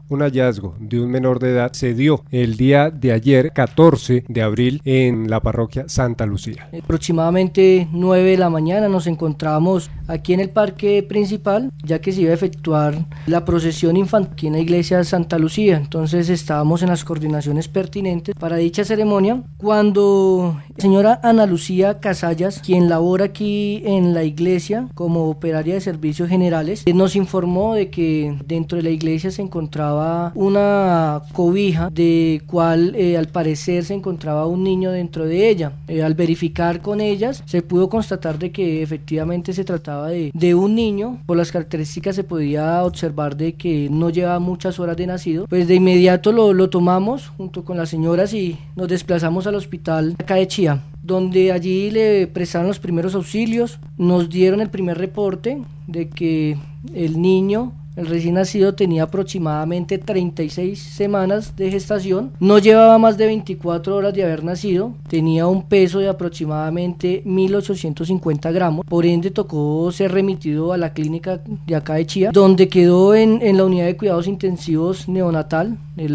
Un hallazgo de un menor de edad se dio el día de ayer, 14 de abril, en la parroquia Santa Lucía. Aproximadamente 9 de la mañana nos encontramos aquí en el parque principal, ya que se iba a efectuar la procesión infantil aquí en la iglesia Santa Lucía. Entonces estábamos en las coordinaciones pertinentes para dicha ceremonia, cuando la señora Ana Lucía Casallas, quien labora aquí en la iglesia como operaria de servicios generales, nos informó de que dentro de la iglesia se encontraba una cobija de cual al parecer se encontraba un niño dentro de ella. Al verificar con ellas se pudo constatar de que efectivamente se trataba de un niño. Por las características se podía observar de que no llevaba muchas horas de nacido. Pues de inmediato lo tomamos junto con las señoras y nos desplazamos al hospital acá de Chía, donde allí le prestaron los primeros auxilios. Nos dieron el primer reporte de que el niño, el recién nacido, tenía aproximadamente 36 semanas de gestación, no llevaba más de 24 horas de haber nacido, tenía un peso de aproximadamente 1.850 gramos, por ende tocó ser remitido a la clínica de acá de Chía, donde quedó en la unidad de cuidados intensivos neonatal.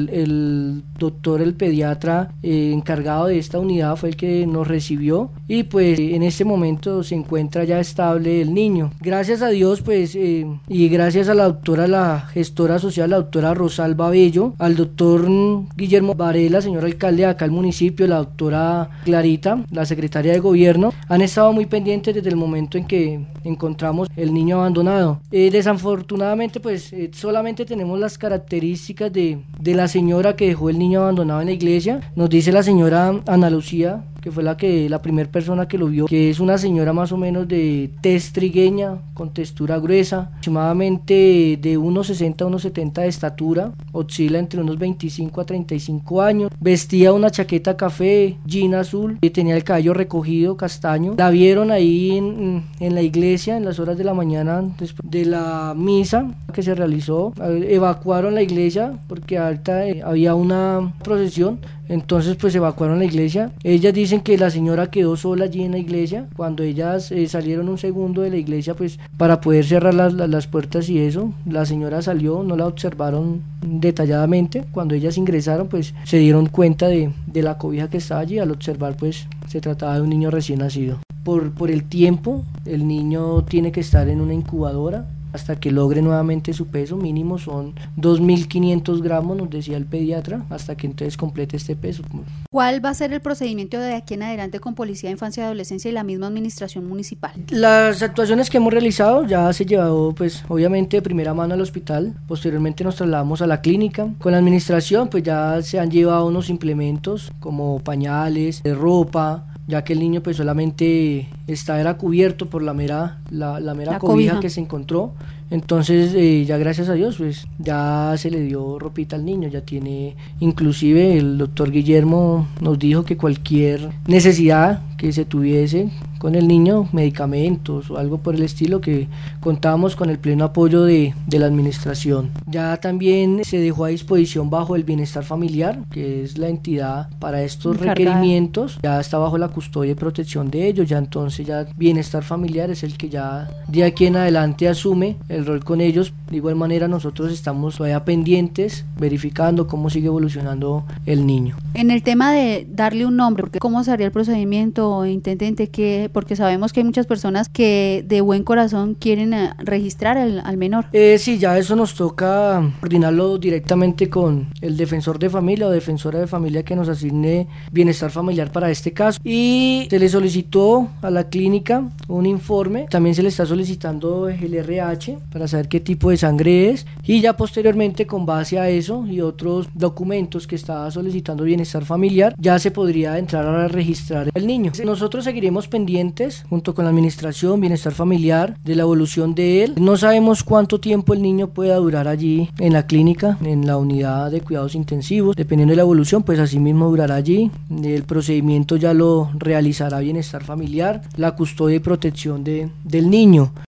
El doctor, el pediatra encargado de esta unidad fue el que nos recibió y pues en este momento se encuentra ya estable el niño. Gracias a Dios pues y gracias a la doctora, la gestora social, la doctora Rosalba Bello, al doctor Guillermo Varela, señor alcalde de acá el municipio, la doctora Clarita, la secretaria de gobierno, han estado muy pendientes desde el momento en que encontramos el niño abandonado. Desafortunadamente pues solamente tenemos las características de la señora que dejó el niño abandonado en la iglesia. Nos dice la señora Ana Lucía, que fue la primera persona que lo vio, que es una señora más o menos de tez trigueña, con textura gruesa, aproximadamente de unos 60 a unos 70 de estatura, oscila entre unos 25 a 35 años, vestía una chaqueta café, jean azul, y tenía el cabello recogido, castaño. La vieron ahí en la iglesia en las horas de la mañana, después de la misa que se realizó. Evacuaron la iglesia porque ahorita había una procesión, entonces pues evacuaron la iglesia. Ellas dicen que la señora quedó sola allí en la iglesia. Cuando ellas salieron un segundo de la iglesia pues para poder cerrar las puertas y eso, la señora salió, no la observaron detalladamente. Cuando ellas ingresaron pues se dieron cuenta de la cobija que estaba allí. Al observar pues se trataba de un niño recién nacido. Por el tiempo, el niño tiene que estar en una incubadora hasta que logre nuevamente su peso. Mínimo son 2.500 gramos, nos decía el pediatra, hasta que entonces complete este peso. ¿Cuál va a ser el procedimiento de aquí en adelante con Policía de Infancia y Adolescencia y la misma administración municipal? Las actuaciones que hemos realizado ya se llevó pues obviamente de primera mano al hospital, posteriormente nos trasladamos a la clínica. Con la administración pues ya se han llevado unos implementos como pañales, ropa, ya que el niño pues solamente era cubierto por la mera cobija que se encontró. Entonces ya gracias a Dios pues ya se le dio ropita al niño, ya tiene, inclusive el doctor Guillermo nos dijo que cualquier necesidad que se tuviese con el niño, medicamentos o algo por el estilo, que contábamos con el pleno apoyo de la administración. Ya también se dejó a disposición bajo el Bienestar Familiar, que es la entidad para estos requerimientos, ya está bajo la custodia y protección de ellos. Ya entonces ya Bienestar Familiar es el que ya de aquí en adelante asume el rol con ellos. De igual manera nosotros estamos todavía pendientes, verificando cómo sigue evolucionando el niño. En el tema de darle un nombre, ¿cómo sería el procedimiento, intendente? Porque sabemos que hay muchas personas que de buen corazón quieren registrar al menor. Sí, ya eso nos toca coordinarlo directamente con el defensor de familia o defensora de familia que nos asigne Bienestar Familiar para este caso. Y se le solicitó a la clínica un informe, también se le está solicitando el RH para saber qué tipo de sangre es, y ya posteriormente con base a eso y otros documentos que estaba solicitando Bienestar Familiar, ya se podría entrar a registrar el niño. Nosotros seguiremos pendientes junto con la administración, Bienestar Familiar, de la evolución de él. No sabemos cuánto tiempo el niño pueda durar allí en la clínica, en la unidad de cuidados intensivos. Dependiendo de la evolución, pues así mismo durará allí. El procedimiento ya lo realizará Bienestar Familiar, la custodia y protección del niño.